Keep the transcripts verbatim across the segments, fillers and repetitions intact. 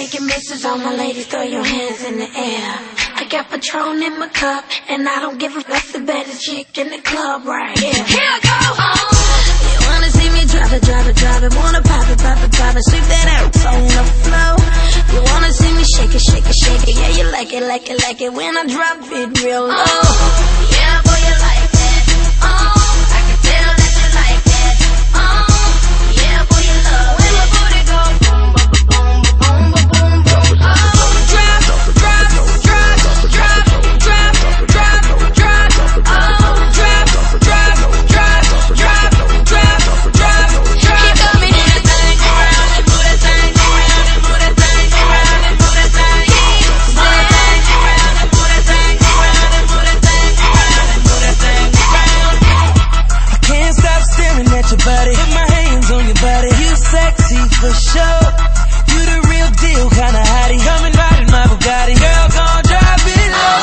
taking misses. All my ladies, throw your hands in the air. I got Patron in my cup, and I don't give a fuck. The baddest chick in the club right here. Here I go. Oh, you wanna see me drop it, drop it, drop it? Wanna pop it, pop it, pop it? Sweep that ass on the floor. You wanna see me shake it, shake it, shake it? Yeah, you like it, like it, like it when I drop it real low. Oh, yeah, boy, you like that. Oh, I can tell that you like that. Oh, yeah, boy, you love when my booty go boom, boom, boom, boom, boom, boom, boom. Oh, drop, drop, drop, drop, drop, drop, drop. Oh, drop, drop, drop, drop, drop, drop. He got me in the thing around and move that thing around and move that thing around and move that thing. Move that thing around and move that thing around and move that thing around and move that thing around. I can't stop staring at your body. Put my hands on your body. You sexy for sure. You the real deal, kinda hottie. Coming right in my Bugatti. Girl, gon' drive it low.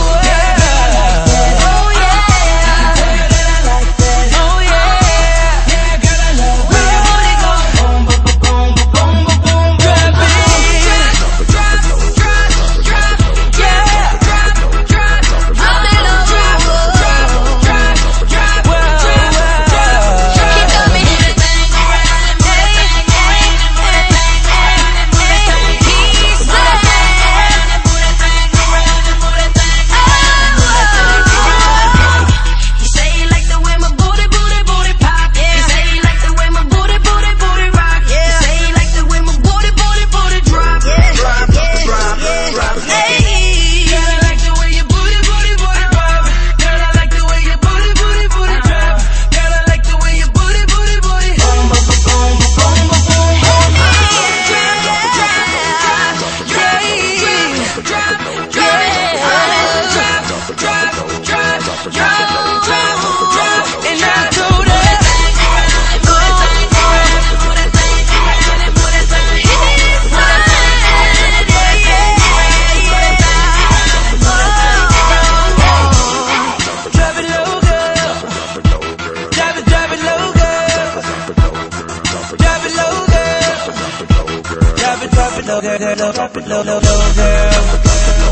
Low, girl, girl, low, drop it low, low, low, girl.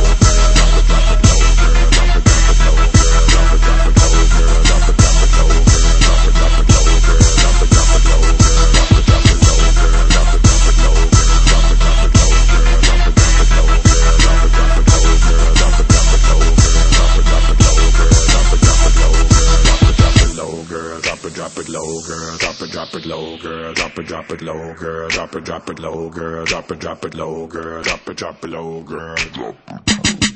Drop it low, girl. Drop it, drop it low, girl. Drop it, drop it low, girl. Drop it, drop it low, girl. Drop it, drop it low, girl. Drop it, drop it low, girl.